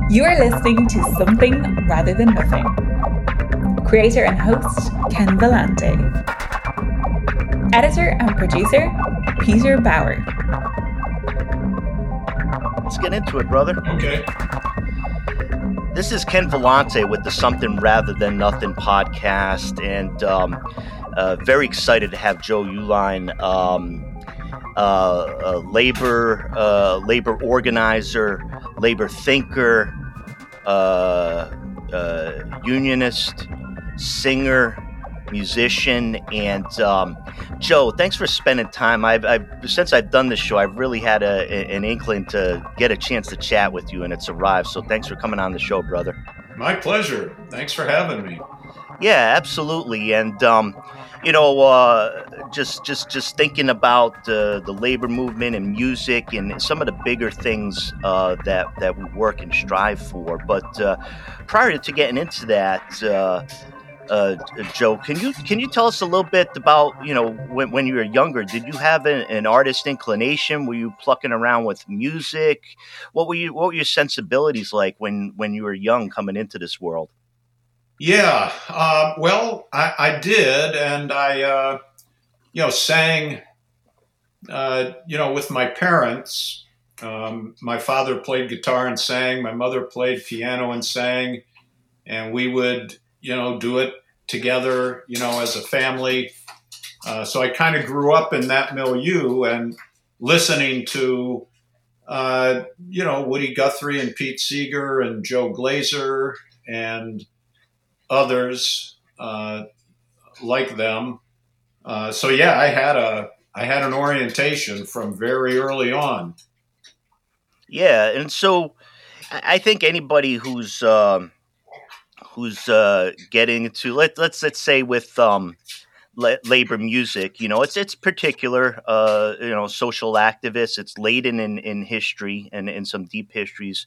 You are listening to Something Rather Than Nothing. Creator and host, Ken Vellante. Editor and producer, Peter Bauer. Let's get into it, brother. Okay. This is Ken Vellante with the Something Rather Than Nothing podcast, and very excited to have Joe Uihlein, labor organizer, labor thinker, unionist, singer, musician, and Joe, thanks for spending time. I've since I've done this show, I've really had an inkling to get a chance to chat with you, and it's arrived. So thanks for coming on the show, brother. My pleasure. Thanks for having me. Yeah, absolutely. And just thinking about the labor movement and music and some of the bigger things that we work and strive for. But prior to getting into that, Joe, can you tell us a little bit about when you were younger? Did you have an artist inclination? Were you plucking around with music? What were your sensibilities like when you were young coming into this world? Yeah, well, I did, and I sang with my parents. My father played guitar and sang. My mother played piano and sang, and we would do it together, as a family. So I kind of grew up in that milieu and listening to, Woody Guthrie and Pete Seeger and Joe Glazer and others like them. So yeah, I had an orientation from very early on. Yeah, and so I think anybody who's getting into let's say with labor music, it's particular, social activists. It's laden in history and in some deep histories,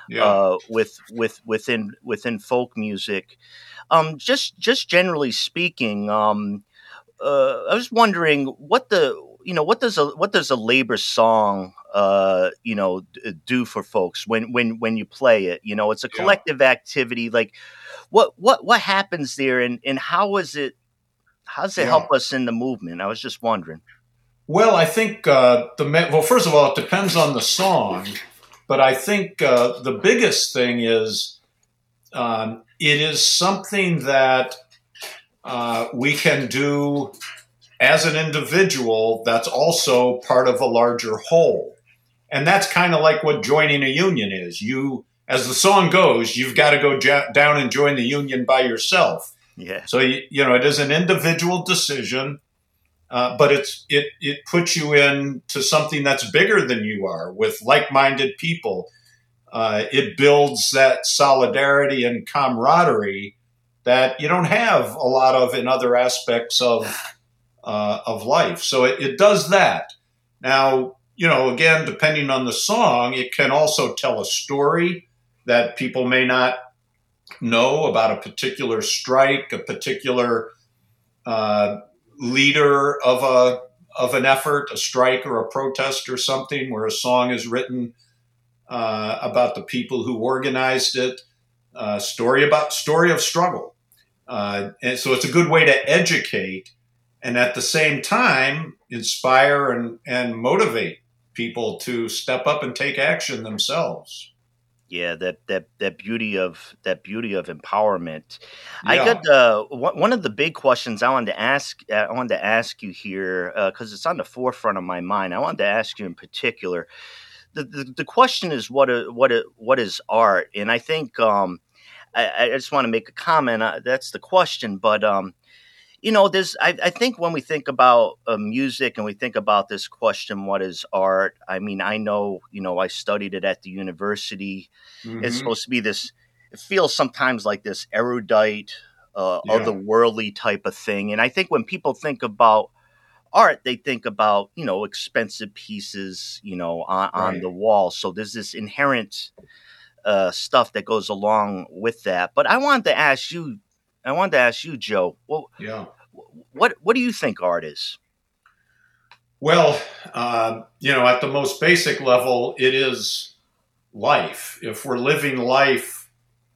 within folk music. Just generally speaking, I was wondering what does a labor song do for folks when you play it? It's a collective activity. Like what happens there, and how does it help us in the movement? I was just wondering. Well, I think first of all, it depends on the song, but I think the biggest thing is it is something that we can do as an individual that's also part of a larger whole. And that's kind of like what joining a union is. You, as the song goes, you've got to go down and join the union by yourself. Yeah. So, it is an individual decision, but it puts you into something that's bigger than you are with like-minded people. It builds that solidarity and camaraderie that you don't have a lot of in other aspects of life. So it does that. Now, again, depending on the song, it can also tell a story that people may not know about a particular strike, a particular leader of an effort, a strike or a protest or something, where a song is written about the people who organized it, story of struggle. And so it's a good way to educate and at the same time inspire and motivate people to step up and take action themselves. Yeah, that beauty of empowerment. Yeah. I got one of the big questions I wanted to ask you here, because it's on the forefront of my mind. I wanted to ask you in particular. The question is what is art, and I think I just want to make a comment. That's the question, but I think when we think about music and we think about this question, what is art? I mean, I know, I studied it at the university. Mm-hmm. It's supposed to be this, it feels sometimes like this erudite, otherworldly type of thing. And I think when people think about art, they think about, expensive pieces, on the wall. So there's this inherent stuff that goes along with that. But I wanted to ask you, Joe, what do you think art is? Well, at the most basic level, it is life. If we're living life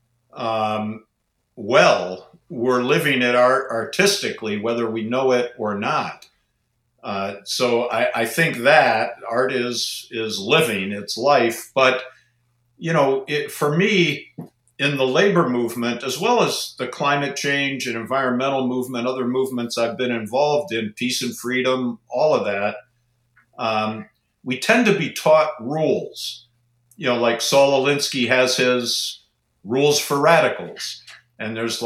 well, we're living it artistically, whether we know it or not. So I think that art is living, it's life. But, for me, in the labor movement, as well as the climate change and environmental movement, other movements I've been involved in, peace and freedom, all of that, we tend to be taught rules. Like Saul Alinsky has his rules for radicals. And there's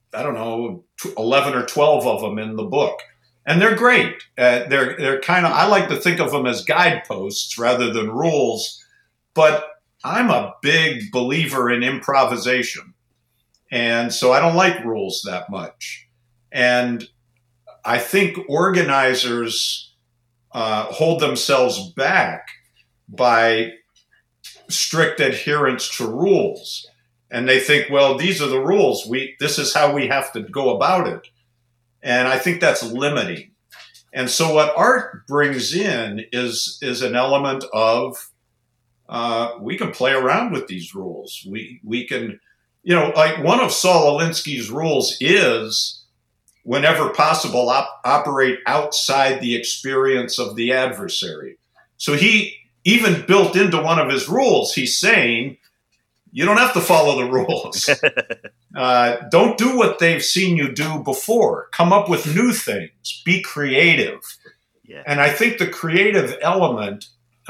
11 or 12 of them in the book. And they're great. They're kind of, I like to think of them as guideposts rather than rules. But I'm a big believer in improvisation. And so I don't like rules that much. And I think organizers hold themselves back by strict adherence to rules. And they think, well, these are the rules. This is how we have to go about it. And I think that's limiting. And so what art brings in is an element of we can play around with these rules. We can, like one of Saul Alinsky's rules is, whenever possible, operate outside the experience of the adversary. So he even built into one of his rules, he's saying, you don't have to follow the rules. Don't do what they've seen you do before. Come up with new things. Be creative. Yeah. And I think the creative element,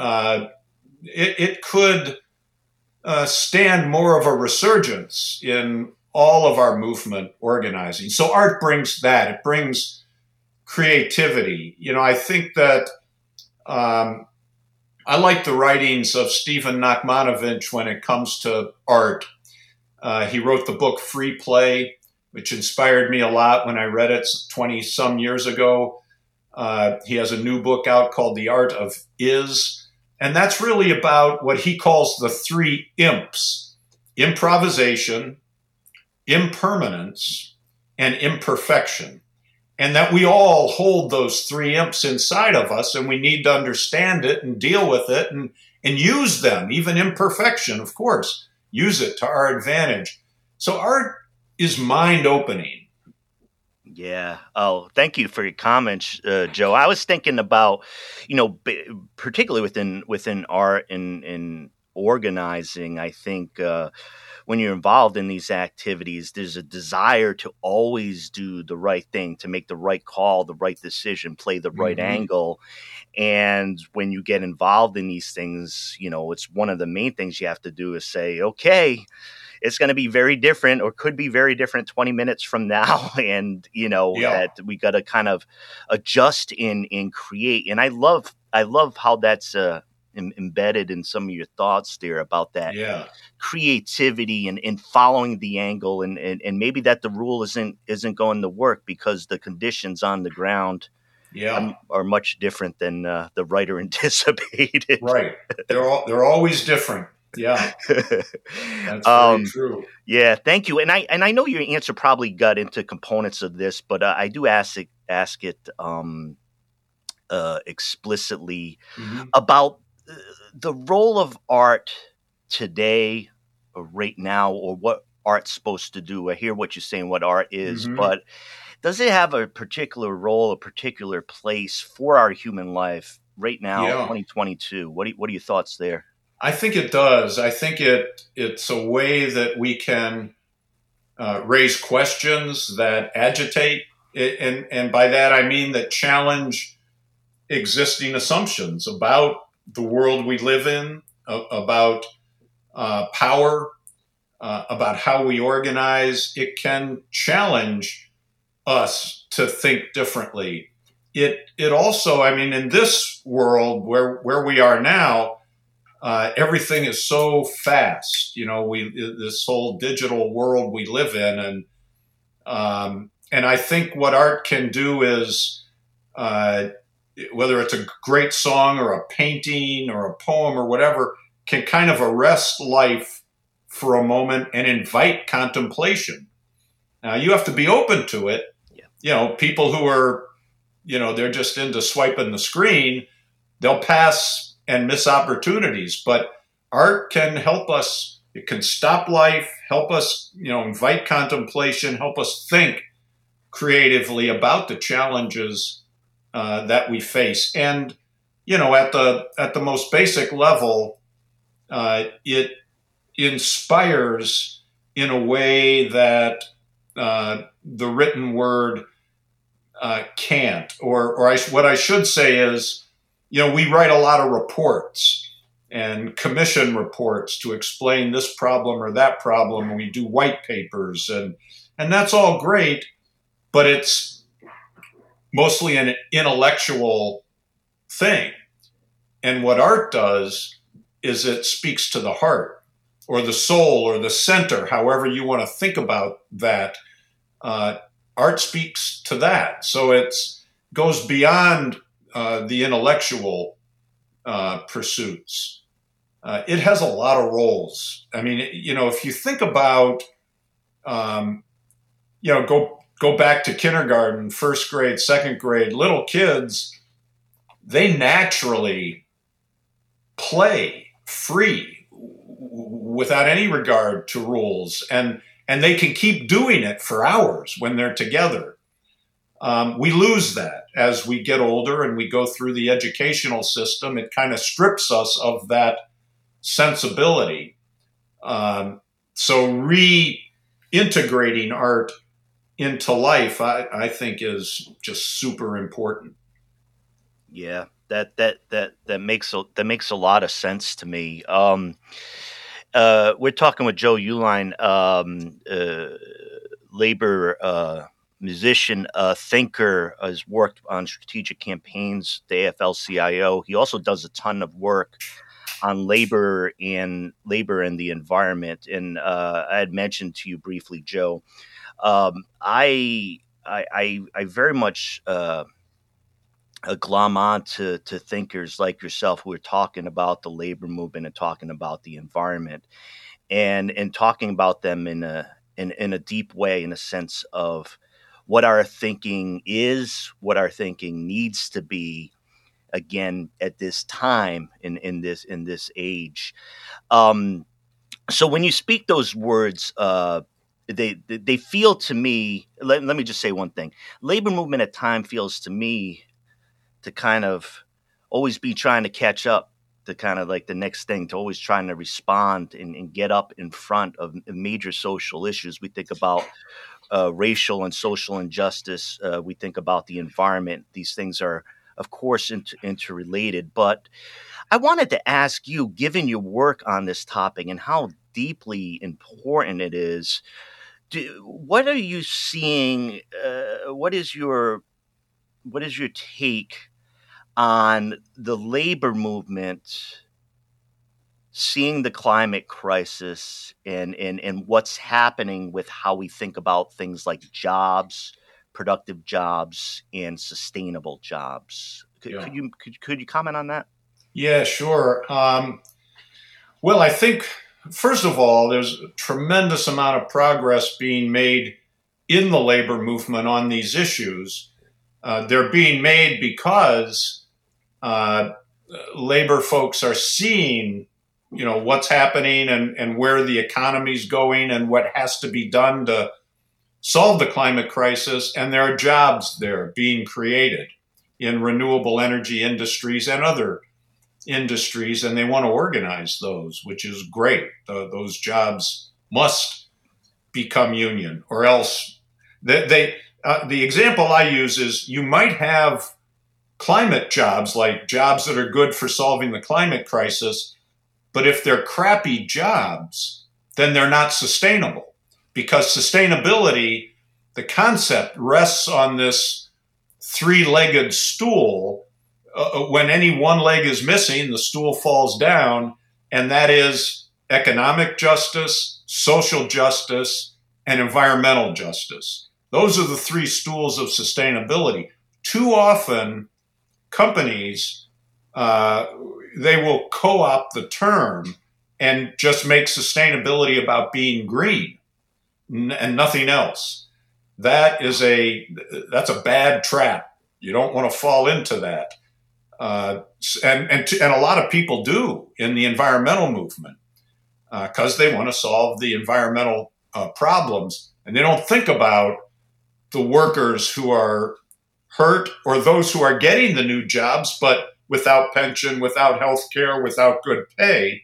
it could stand more of a resurgence in all of our movement organizing. So art brings that. It brings creativity. I think that I like the writings of Stephen Nachmanovitch when it comes to art. He wrote the book Free Play, which inspired me a lot when I read it 20-some years ago. He has a new book out called The Art of Is. And that's really about what he calls the three imps: improvisation, impermanence, and imperfection. And that we all hold those three imps inside of us, and we need to understand it and deal with it and use them, even imperfection, of course, use it to our advantage. So art is mind-opening. Yeah. Oh, thank you for your comments, Joe. I was thinking about, particularly within art and organizing, I think when you're involved in these activities, there's a desire to always do the right thing, to make the right call, the right decision, play the right angle. And when you get involved in these things, it's one of the main things you have to do is say, okay, it's going to be very different, or could be very different 20 minutes from now. And, that we got to kind of adjust and create. And I love how that's embedded in some of your thoughts there about that creativity and following the angle, and maybe that the rule isn't going to work because the conditions on the ground are much different than the writer anticipated. Right. They're always different. Yeah. That's very true. Yeah, thank you. And I know your answer probably got into components of this, but I do ask it explicitly about the role of art today, or right now, or what art's supposed to do. I hear what you're saying, what art is, but does it have a particular role, a particular place for our human life right now, 2022? What are your thoughts there? I think it does. I think it's a way that we can raise questions that agitate, and by that I mean that challenge existing assumptions about the world we live in, about power, about how we organize. It can challenge us to think differently. It also, in this world where we are now, everything is so fast. This whole digital world we live in, and I think what art can do is, whether it's a great song or a painting or a poem or whatever, can kind of arrest life for a moment and invite contemplation. Now, you have to be open to it. People who are, they're just into swiping the screen, they'll pass and miss opportunities. But art can help us. It can stop life, help us, invite contemplation, help us think creatively about the challenges that we face. And, at the most basic level, it inspires in a way that the written word can't. What I should say is, we write a lot of reports and commission reports to explain this problem or that problem. And we do white papers, and that's all great, but it's mostly an intellectual thing. And what art does is it speaks to the heart or the soul or the center, however you want to think about that. Art speaks to that. So it goes beyond the intellectual pursuits. It has a lot of roles. I mean, if you think about, go back to kindergarten, first grade, second grade, little kids, they naturally play free without any regard to rules. And they can keep doing it for hours when they're together. We lose that as we get older and we go through the educational system. It kind of strips us of that sensibility. So reintegrating art into life, I think, is just super important. Yeah, that makes a lot of sense to me. We're talking with Joe Uihlein, labor musician, thinker, has worked on strategic campaigns, the AFL-CIO. He also does a ton of work on labor and the environment. And I had mentioned to you briefly, Joe, I very much glom on to thinkers like yourself who are talking about the labor movement and talking about the environment, and talking about them in a deep way, in a sense of what our thinking is, what our thinking needs to be, again, at this time in this age. So when you speak those words, they feel to me. Let me just say one thing: labor movement at time feels to me to kind of always be trying to catch up to kind of like the next thing, to always trying to respond and get up in front of major social issues. We think about racial and social injustice. We think about the environment. These things are, of course, interrelated. But I wanted to ask you, given your work on this topic and how deeply important it is, what are you seeing? What is your take on the labor movement, seeing the climate crisis and what's happening with how we think about things like jobs, productive jobs, and sustainable jobs? Could you comment on that? Yeah, sure. Well, I think, first of all, there's a tremendous amount of progress being made in the labor movement on these issues. They're being made because labor folks are seeing, what's happening and where the economy's going and what has to be done to solve the climate crisis. And there are jobs there being created in renewable energy industries and other industries, and they want to organize those, which is great. Those jobs must become union, or else the example I use is you might have climate jobs, like jobs that are good for solving the climate crisis, but if they're crappy jobs, then they're not sustainable, because sustainability, the concept, rests on this three-legged stool. When any one leg is missing, the stool falls down, and that is economic justice, social justice, and environmental justice. Those are the three stools of sustainability. Too often, companies, they will co-opt the term and just make sustainability about being green and nothing else. That's a bad trap. You don't want to fall into that. and a lot of people do in the environmental movement because they want to solve the environmental problems, and they don't think about the workers who are hurt or those who are getting the new jobs but without pension, without health care, without good pay.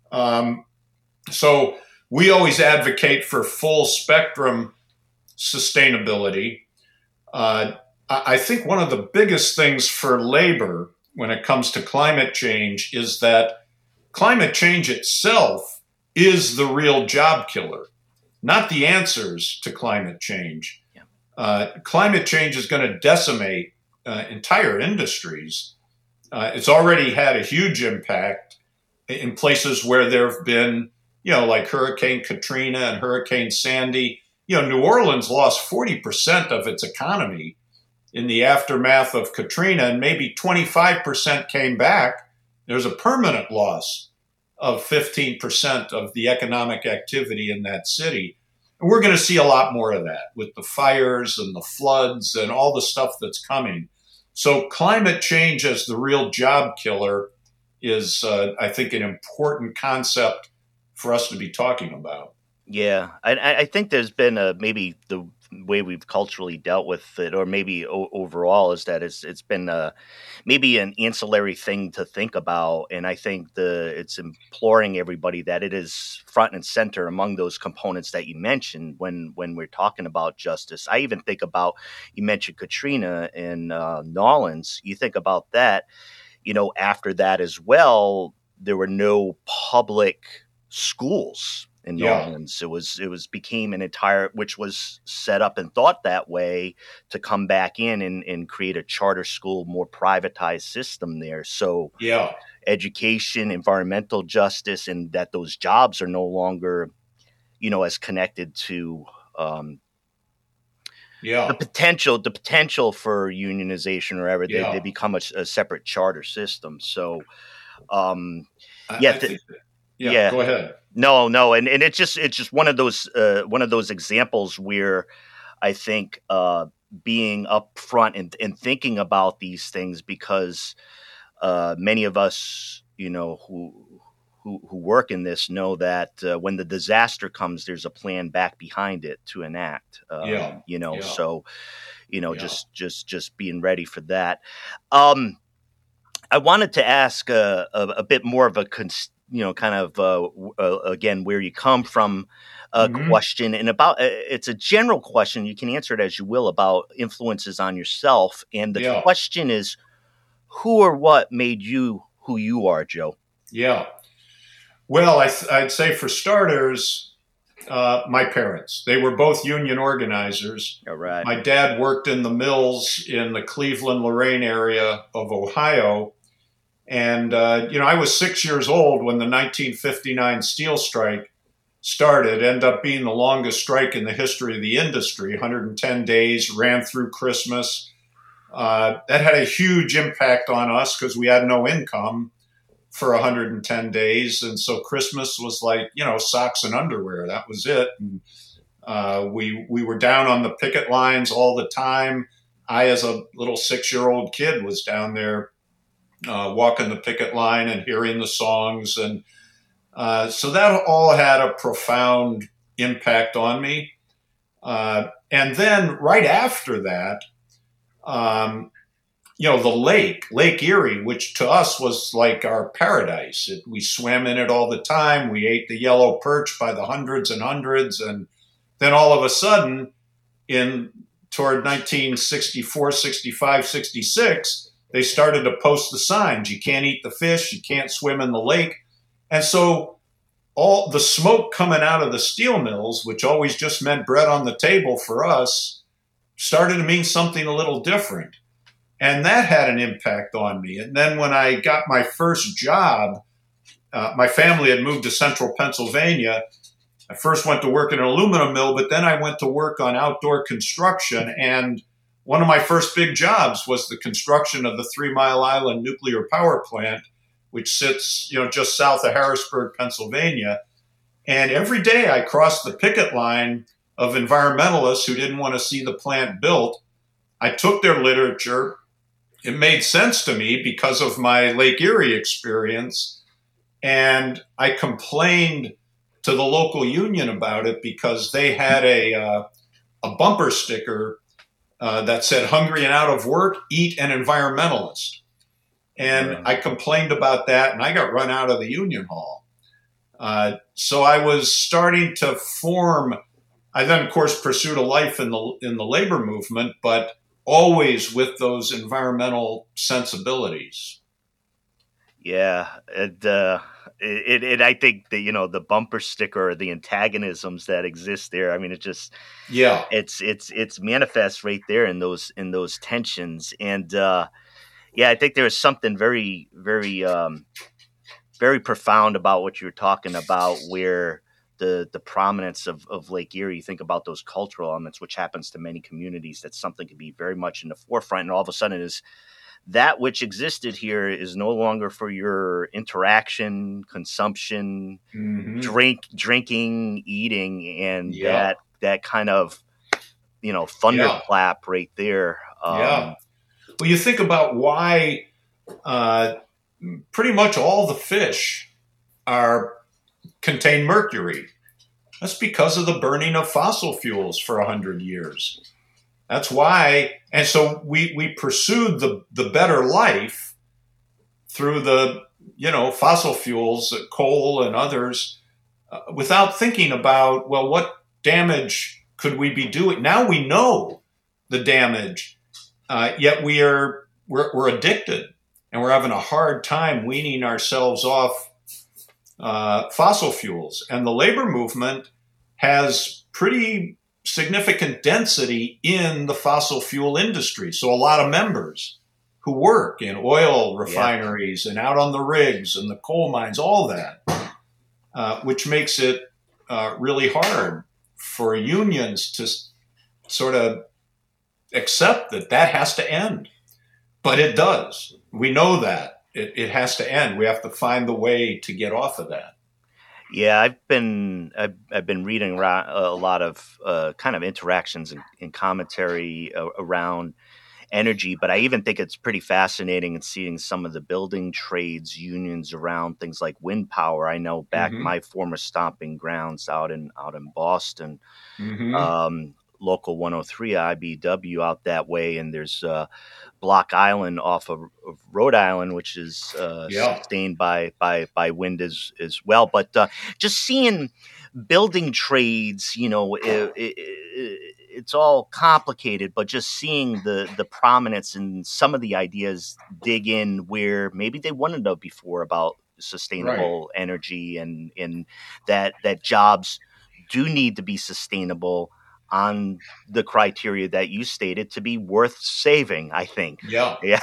So we always advocate for full spectrum sustainability. I think one of the biggest things for labor when it comes to climate change is that climate change itself is the real job killer, not the answers to climate change. Climate change is going to decimate entire industries. It's already had a huge impact in places where there have been, like Hurricane Katrina and Hurricane Sandy. New Orleans lost 40% of its economy in the aftermath of Katrina, and maybe 25% came back. There's a permanent loss of 15% of the economic activity in that city. And we're going to see a lot more of that with the fires and the floods and all the stuff that's coming. So climate change as the real job killer is, I think, an important concept for us to be talking about. Yeah, I think there's been maybe the way we've culturally dealt with it, or maybe overall, is that it's been maybe an ancillary thing to think about. And I think it's imploring everybody that it is front and center among those components that you mentioned when we're talking about justice. I even think about, you mentioned Katrina in New Orleans. You think about that, after that as well, there were no public schools in New Orleans. It was became an entire, which was set up and thought that way to come back in and create a charter school, more privatized system there. So education, environmental justice, and that those jobs are no longer, as connected to the potential for unionization or whatever. They become a separate charter system. So go ahead. No, and it's just one of those examples where I think being upfront and thinking about these things, because many of us, who work in this know that when the disaster comes, there's a plan back behind it to enact. So just being ready for that. I wanted to ask a bit more of a again, where you come from question, and about it's a general question. You can answer it as you will about influences on yourself. And the question is, who or what made you who you are, Joe? Yeah. Well, I'd say for starters, my parents. They were both union organizers. All right. My dad worked in the mills in the Cleveland-Lorain area of Ohio. And, I was 6 years old when the 1959 steel strike started, ended up being the longest strike in the history of the industry, 110 days, ran through Christmas. That had a huge impact on us because we had no income for 110 days. And so Christmas was like, socks and underwear. That was it. And we were down on the picket lines all the time. I, as a little 6-year-old kid, was down there walking the picket line and hearing the songs. And so that all had a profound impact on me. And then right after that, the Lake Erie, which to us was like our paradise. We swam in it all the time. We ate the yellow perch by the hundreds and hundreds. And then all of a sudden, toward 1964, 65, 66, they started to post the signs. You can't eat the fish. You can't swim in the lake. And so all the smoke coming out of the steel mills, which always just meant bread on the table for us, started to mean something a little different. And that had an impact on me. And then when I got my first job, my family had moved to central Pennsylvania. I first went to work in an aluminum mill, but then I went to work on outdoor construction. And one of my first big jobs was the construction of the 3 Mile Island nuclear power plant, which sits, just south of Harrisburg, Pennsylvania. And every day I crossed the picket line of environmentalists who didn't want to see the plant built. I took their literature it made sense to me because of my Lake Erie experience. And I complained to the local union about it because they had a bumper sticker that said, "Hungry and out of work, eat an environmentalist." And I complained about that, and I got run out of the union hall. So I was starting to form. I then, of course, pursued a life in the labor movement, but always with those environmental sensibilities. Yeah, I think that the bumper sticker, the antagonisms that exist there. I mean, it's manifest right there in those tensions, and I think there is something very, very, very profound about what you're talking about, where the prominence of Lake Erie. You think about those cultural elements, which happens to many communities, that something can be very much in the forefront, and all of a sudden is that which existed here is no longer for your interaction, consumption, drinking, eating, and that kind of thunderclap right there. Well, you think about why pretty much all the fish contain mercury. That's because of the burning of fossil fuels for 100 years. That's why. And so we pursued the better life through the, fossil fuels, coal and others, without thinking about, well, what damage could we be doing? Now we know the damage, yet we're addicted, and we're having a hard time weaning ourselves off fossil fuels. And the labor movement has pretty significant density in the fossil fuel industry. So a lot of members who work in oil refineries and out on the rigs and the coal mines, all that, which makes it really hard for unions to sort of accept that has to end. But it does. We know that. It has to end. We have to find the way to get off of that. Yeah, I've been reading a lot of kind of interactions and commentary around energy, but I even think it's pretty fascinating in seeing some of the building trades unions around things like wind power. I know back my former stomping grounds out in Boston, local 103 IBW out that way, and there's Block Island off of Rhode Island, which is sustained by wind as well. But just seeing building trades, it's all complicated, but just seeing the prominence and some of the ideas dig in where maybe they wouldn't have before about sustainable energy and that jobs do need to be sustainable on the criteria that you stated to be worth saving, I think. Yeah.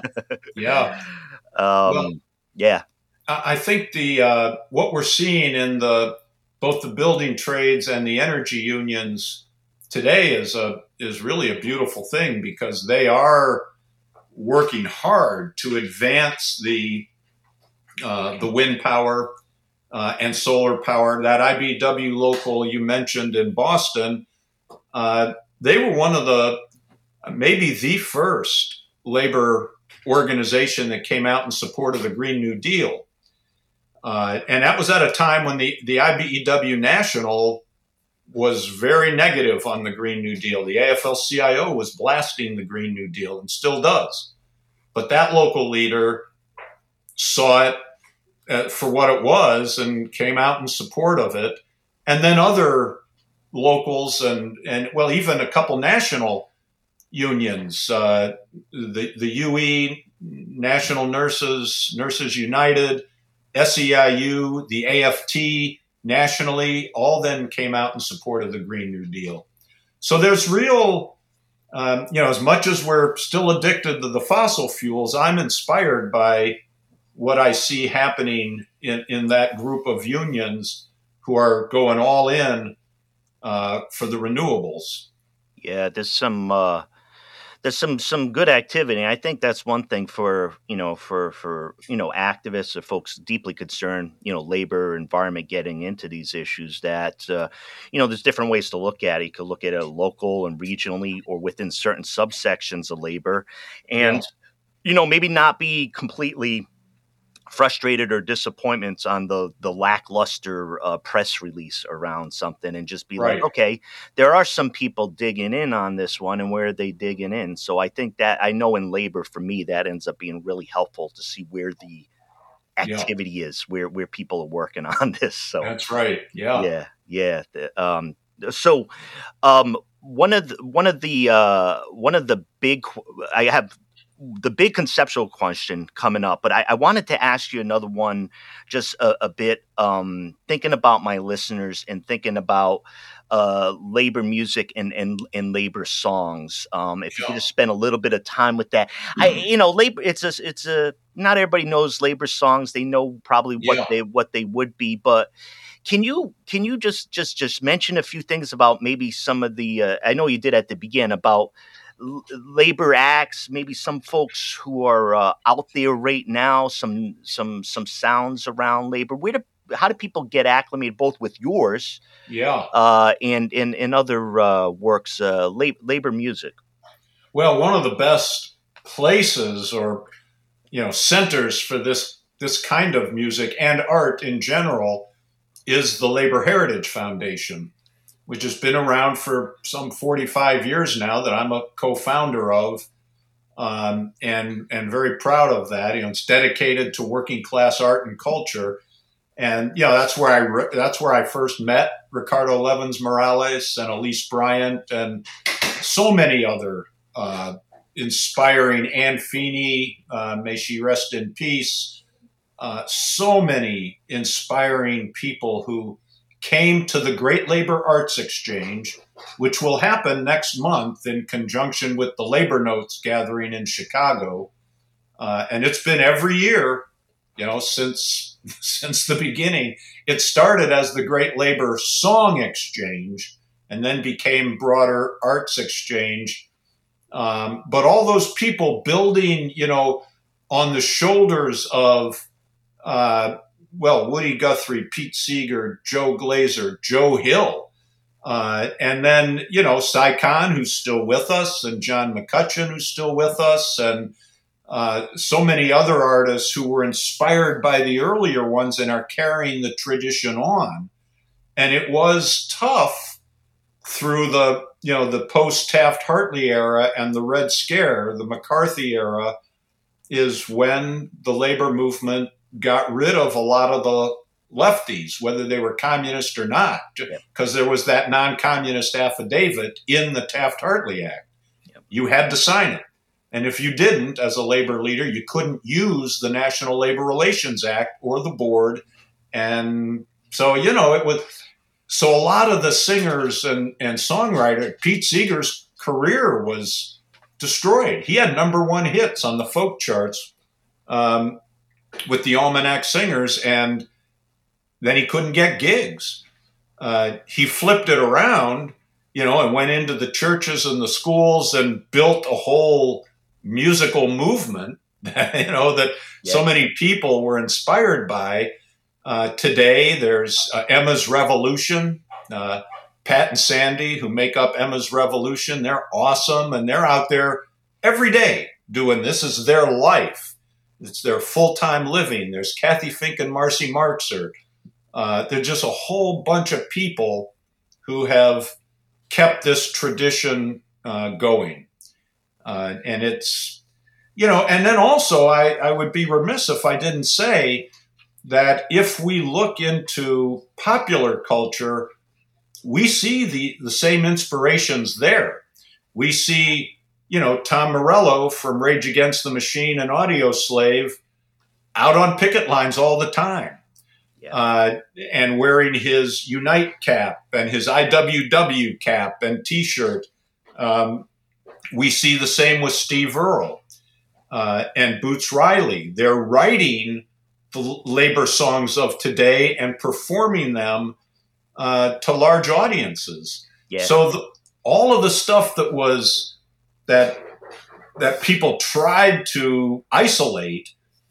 I think what we're seeing in both the building trades and the energy unions today is really a beautiful thing, because they are working hard to advance the wind power and solar power. That IBW local you mentioned in Boston, they were one of maybe the first labor organization that came out in support of the Green New Deal. And that was at a time when the IBEW National was very negative on the Green New Deal. The AFL-CIO was blasting the Green New Deal and still does. But that local leader saw it for what it was and came out in support of it. And then other locals and even a couple national unions, the UE, National Nurses United, SEIU, the AFT nationally, all then came out in support of the Green New Deal. So there's real, as much as we're still addicted to the fossil fuels, I'm inspired by what I see happening in that group of unions who are going all in for the renewables. Yeah, there's some good activity. I think that's one thing for activists or folks deeply concerned, labor, environment, getting into these issues, that, there's different ways to look at it. You could look at it local and regionally or within certain subsections of labor. And maybe not be completely frustrated or disappointments on the lackluster press release around something, and just be Right. like, okay, there are some people digging in on this one, and where are they digging in? So I think that, I know in labor, for me, that ends up being really helpful to see where the activity is, where people are working on this. So that's right. Yeah. So one of the big, I have the big conceptual question coming up, but I wanted to ask you another one, just a bit, thinking about my listeners and thinking about labor music and labor songs. If you could just spend a little bit of time with that. Labor, it's a not everybody knows labor songs. They know probably what they would be, but can you just mention a few things about maybe some of the I know you did at the beginning, about labor acts, maybe some folks who are out there right now, some sounds around labor. How do people get acclimated, both with yours, and in other works, labor music? Well, one of the best places, or centers for this kind of music and art in general, is the Labor Heritage Foundation, which has been around for some 45 years now, that I'm a co-founder of, and very proud of that. It's dedicated to working class art and culture, and that's where I first met Ricardo Levins Morales and Elise Bryant, and so many other inspiring, Ann Feeney, may she rest in peace. So many inspiring people who came to the Great Labor Arts Exchange, which will happen next month in conjunction with the Labor Notes gathering in Chicago. And it's been every year, since the beginning. It started as the Great Labor Song Exchange and then became broader Arts Exchange. But all those people building, on the shoulders of Woody Guthrie, Pete Seeger, Joe Glazer, Joe Hill, and then, Cy Khan, who's still with us, and John McCutcheon, who's still with us, and so many other artists who were inspired by the earlier ones and are carrying the tradition on. And it was tough through the post-Taft-Hartley era and the Red Scare, the McCarthy era, is when the labor movement got rid of a lot of the lefties, whether they were communist or not, because there was that non-communist affidavit in the Taft-Hartley Act. You had to sign it. And if you didn't, as a labor leader, you couldn't use the National Labor Relations Act or the board. And so, so a lot of the singers and songwriters, Pete Seeger's career was destroyed. He had #1 hits on the folk charts with the Almanac Singers, and then he couldn't get gigs. He flipped it around, and went into the churches and the schools and built a whole musical movement, that so many people were inspired by. Today, there's Emma's Revolution, Pat and Sandy, who make up Emma's Revolution. They're awesome, and they're out there every day doing this. Is their life. It's their full-time living. There's Kathy Fink and Marcy Markser. There's just a whole bunch of people who have kept this tradition going. And it's, and then also I would be remiss if I didn't say that if we look into popular culture, we see the same inspirations there. We see, Tom Morello from Rage Against the Machine and Audio Slave out on picket lines all the time, and wearing his Unite cap and his IWW cap and T-shirt. We see the same with Steve Earle and Boots Riley. They're writing the labor songs of today and performing them to large audiences. Yeah. So all of the stuff that was that people tried to isolate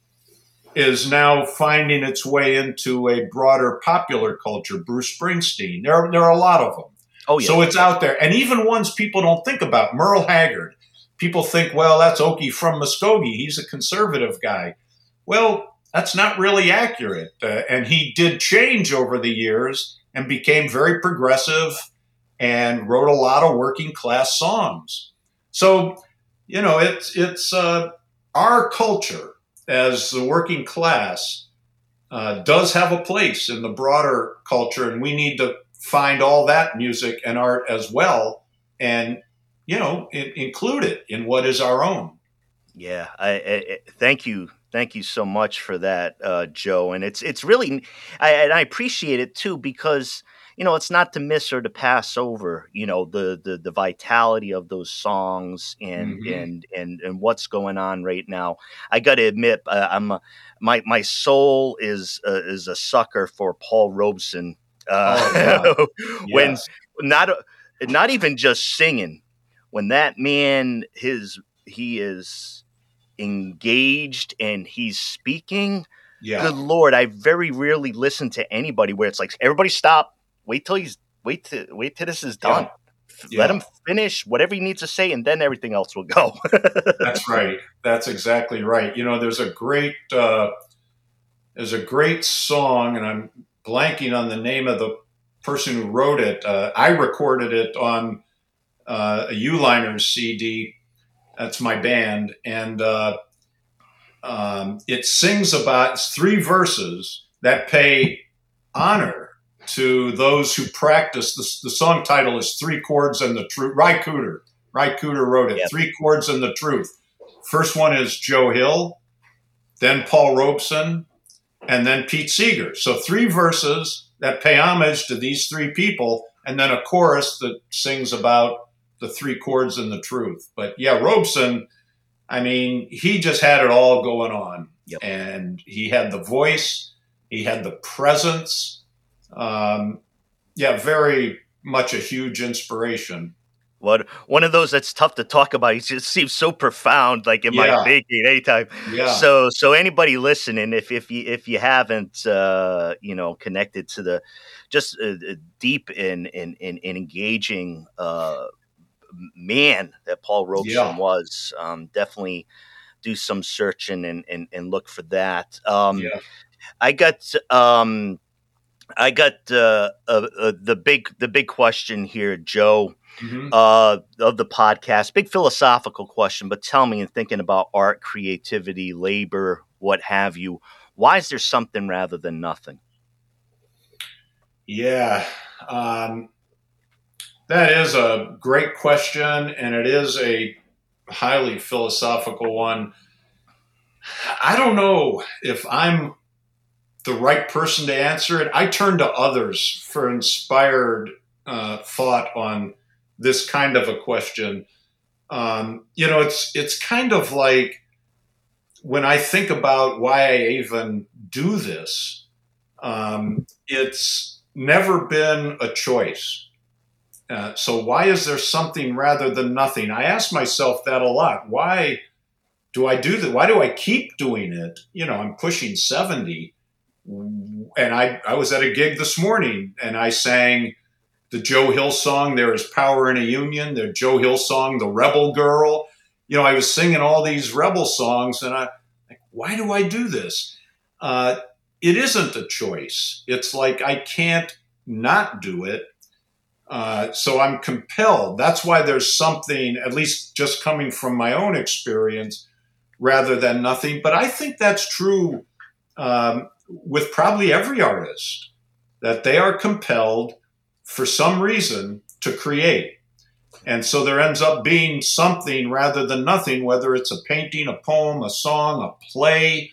is now finding its way into a broader popular culture. Bruce Springsteen, there are a lot of them. Oh, yeah. So it's out there. And even ones people don't think about. Merle Haggard. people think, well, that's Okie from Muskogee. He's a conservative guy. Well, that's not really accurate. And he did change over the years and became very progressive and wrote a lot of working class songs. So, it's our culture as the working class does have a place in the broader culture, and we need to find all that music and art as well, and include it in what is our own. Yeah, I thank you so much for that, Joe. And it's really, I appreciate it too, because it's not to miss or to pass over, the vitality of those songs and and what's going on right now. I got to admit, my soul is a sucker for Paul Robeson. When not even just singing, when that man he is engaged and he's speaking. Yeah. Good Lord, I very rarely listen to anybody where it's like, everybody stop, wait till this is done. Yeah. Let him finish whatever he needs to say, and then everything else will go. That's right. That's exactly right. There's a great song, and I'm blanking on the name of the person who wrote it. I recorded it on a U-Liners CD. That's my band. And it sings about 3 verses that pay honor to those who practice. The song title is 3 Chords and the Truth. Ry Cooder wrote it. Yep. 3 Chords and the Truth. First one is Joe Hill, then Paul Robeson, and then Pete Seeger. So 3 verses that pay homage to these 3 people, and then a chorus that sings about the 3 chords and the truth. But yeah, Robeson, he just had it all going on. Yep. And he had the voice, he had the presence. Very much a huge inspiration. One of those that's tough to talk about. He just seems so profound, like in my thinking anytime. Yeah. So anybody listening, if you haven't, connected to the just deep in engaging man that Paul Robeson was, definitely do some searching and look for that. I got the big question here, Joe. Of the podcast, big philosophical question, but tell me, in thinking about art, creativity, labor, what have you, why is there something rather than nothing? Yeah, that is a great question, and it is a highly philosophical one. I don't know if I'm the right person to answer it. I turn to others for inspired thought on this kind of a question. It's kind of like when I think about why I even do this, it's never been a choice. So why is there something rather than nothing? I ask myself that a lot. Why do I do that? Why do I keep doing it? I'm pushing 70, and I was at a gig this morning and I sang the Joe Hill song, There Is Power in a Union, the Joe Hill song, The Rebel Girl. I was singing all these rebel songs, and why do I do this? It isn't a choice. It's like I can't not do it. So I'm compelled. That's why there's something, at least just coming from my own experience, rather than nothing. But I think that's true with probably every artist, that they are compelled for some reason to create. And so there ends up being something rather than nothing, whether it's a painting, a poem, a song, a play.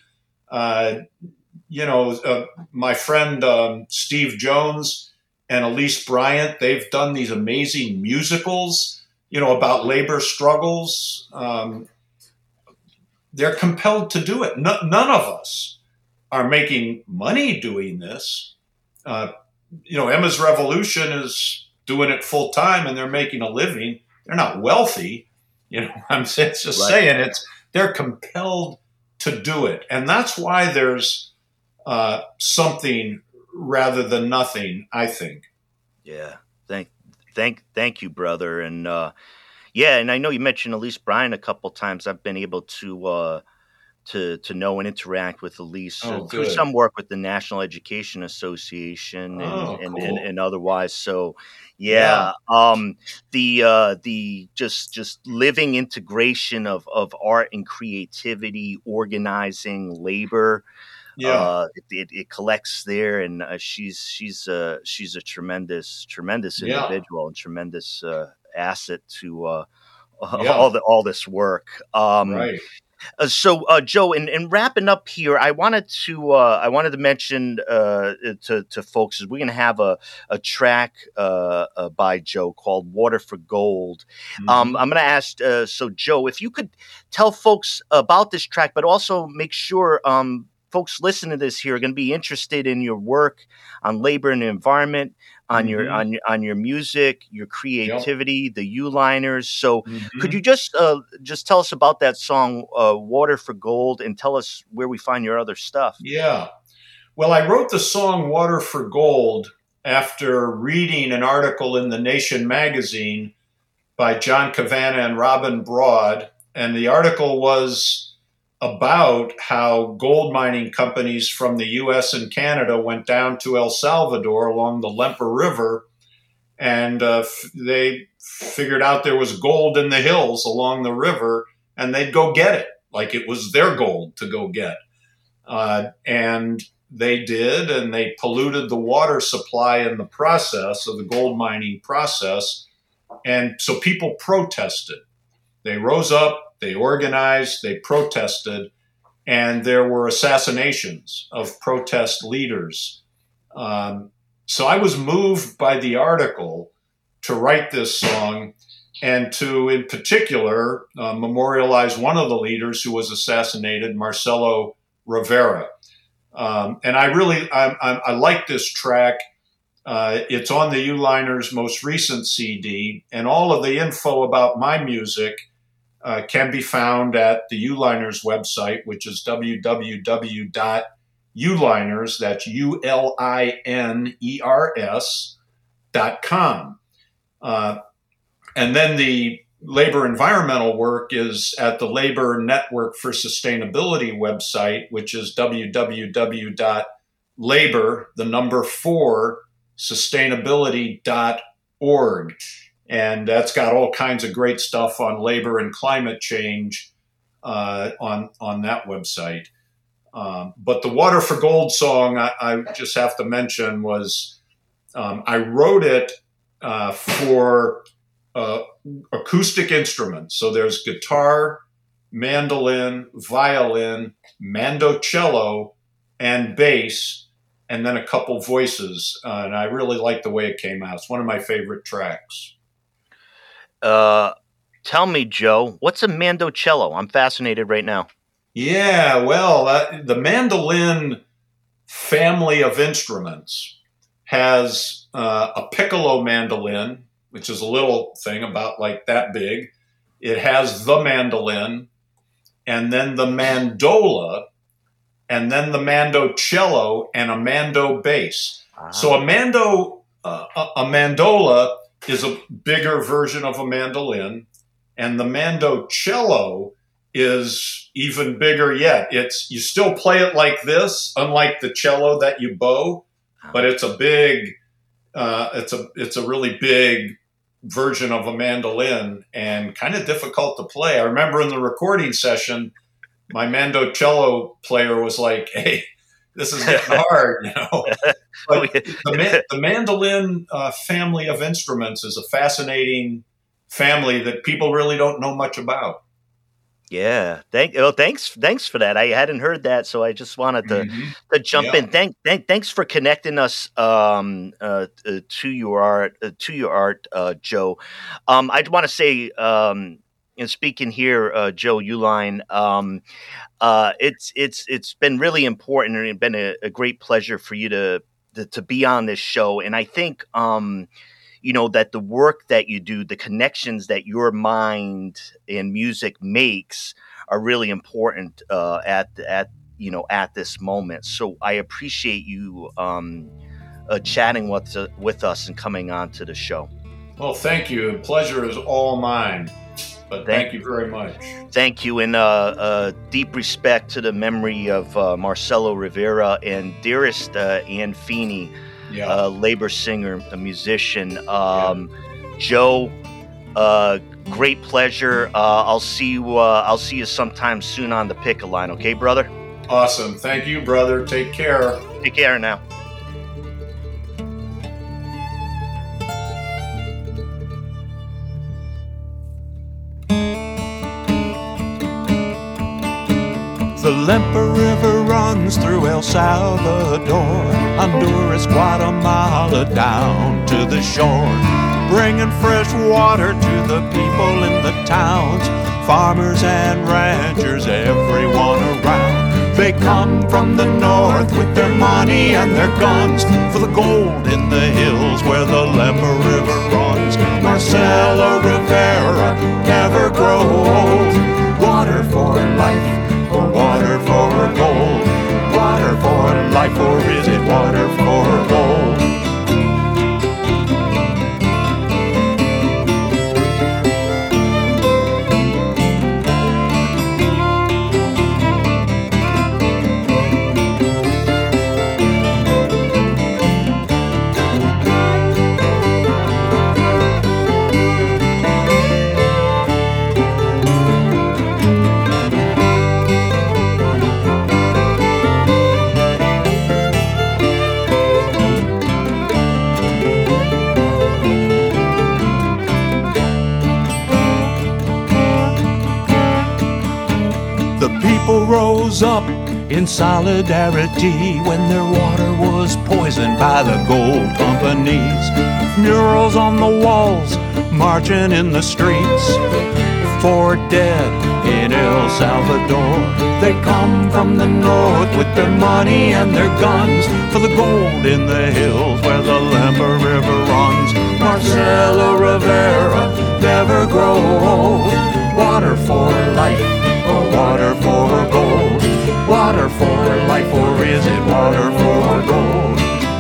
My friend Steve Jones and Elise Bryant, they've done these amazing musicals, about labor struggles. They're compelled to do it. None of us are making money doing this. Emma's Revolution is doing it full time, and they're making a living. They're not wealthy, I'm just saying they're compelled to do it, and that's why there's something rather than nothing, I think. Yeah, thank you, brother, and Yeah, and I know you mentioned Elise Bryan a couple times. I've been able to know and interact with Elise Oh, through good. some work with the National Education Association and Oh, cool. and otherwise. So, Yeah. yeah, the just living integration of art and creativity, organizing, labor. Yeah. It collects there, and she's a tremendous Yeah. individual and tremendous asset to Yeah. all this work. Right. Joe, in wrapping up here, I wanted to mention to folks is we're going to have a track by Joe called "Water for Gold." Hmm. I'm going to ask Joe, if you could tell folks about this track, but also make sure folks listening to this here are going to be interested in your work on labor and the environment, on Hmm. on your music, your Yep. creativity, the U-liners. So could you Hmm. just tell us about that song, "Water for Gold," and tell us where we find your other stuff? Yeah. Well, I wrote the song Water for Gold after reading an article in the Nation magazine by John Cavanna and Robin Broad. And the article was about how gold mining companies from the US and Canada went down to El Salvador along the Lempa River, and they figured out there was gold in the hills along the river, and they'd go get it like it was their gold to go get. And they did, and they polluted the water supply in the process of the gold mining process. And so people protested. They rose up, they organized, they protested, and there were assassinations of protest leaders. Um, so I was moved by the article to write this song and to, in particular, memorialize one of the leaders who was assassinated, Marcelo Rivera. And I like this track. It's on the U-Liners' most recent CD, and all of the info about my music can be found at the U-Liners website, which is www.uliners, that's ULINERS.com. And then the labor environmental work is at the Labor Network for Sustainability website, which is www.labor, the number 4, sustainability.org. And that's got all kinds of great stuff on labor and climate change on that website. But the Water for Gold song, I just have to mention, was I wrote it for acoustic instruments. So there's guitar, mandolin, violin, mandocello, and bass, and then a couple voices. And I really like the way it came out. It's one of my favorite tracks. Uh, Tell me, Joe, what's a mandocello? I'm fascinated right now. Yeah, well, the mandolin family of instruments has a piccolo mandolin, which is a little thing about like that big. It has the mandolin, and then the mandola, and then the mandocello, and a mando bass. So Ah, a mandola is a bigger version of a mandolin, and the mandocello is even bigger yet. It's, you still play it like this, unlike the cello that you bow, but ah. it's a big, it's a really big version of a mandolin and kind of difficult to play. I remember in the recording session, my mandocello player was like, "Hey, this is getting hard," you know. But the mandolin family of instruments is a fascinating family that people really don't know much about. Yeah. Thanks for that. I hadn't heard that, so I just wanted Hmm. to jump Yeah. in. Thanks for connecting us to your art, Joe. I want to say, and speaking here, Joe Uline, it's been really important and it's been a great pleasure for you to be on this show, and I think that the work that you do, the connections that your mind and music makes are really important at this moment. So I appreciate you chatting with us and coming on to the show. Well, thank you. Pleasure is all mine. But thank you very much. Thank you, and deep respect to the memory of Marcelo Rivera and dearest Ann Feeney, labor singer, a musician. Joe, great pleasure. I'll see you sometime soon on the pick-a-line. Okay, brother? Awesome. Thank you, brother. Take care. Take care now. The Lempa River runs through El Salvador, Honduras, Guatemala, down to the shore, bringing fresh water to the people in the towns, farmers and ranchers, everyone around. They come from the north with their money and their guns for the gold in the hills where the Lempa River runs. Marcelo Rivera, never grow old. Water for life, or water for gold. Water for life, or is it water for gold? Rose up in solidarity when their water was poisoned by the gold companies. Murals on the walls, marching in the streets for dead in El Salvador. They come from the north with their money and their guns for the gold in the hills where the Lempa River runs. Marcelo Rivera, never grow old. Water for life, or water for gold. Water for life, or is it water for gold?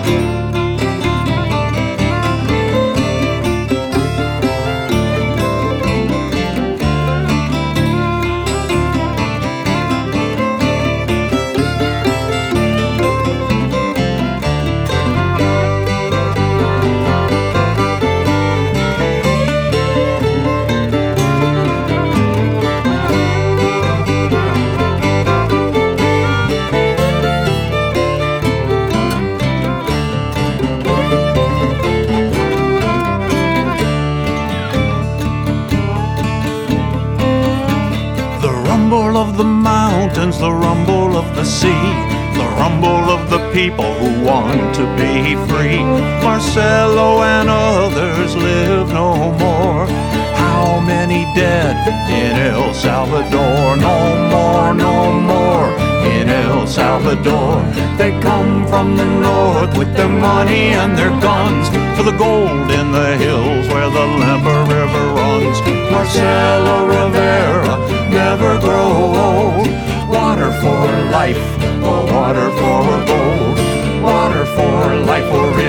Of the mountains, the rumble of the sea, the rumble of the people who want to be free. Marcelo and others live no more. How many dead in El Salvador? No more, no more in El Salvador. They come from the north with their money and their guns for the gold in the hills where the Lempa River runs. Marcelo Rivera, never grow old. Water for life, or water for gold. Water for life, or